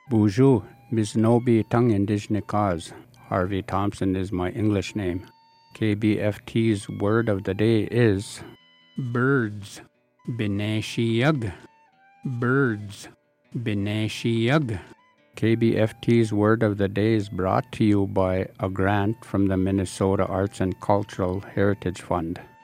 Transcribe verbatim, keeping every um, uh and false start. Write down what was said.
Bonjour, Bisnobi Tung Indigenous Cause. Harvey Thompson is my English name. K B F T's word of the day is birds. Binashiyug. Birds. Binashiyug. K B F T's word of the day is brought to you by a grant from the Minnesota Arts and Cultural Heritage Fund.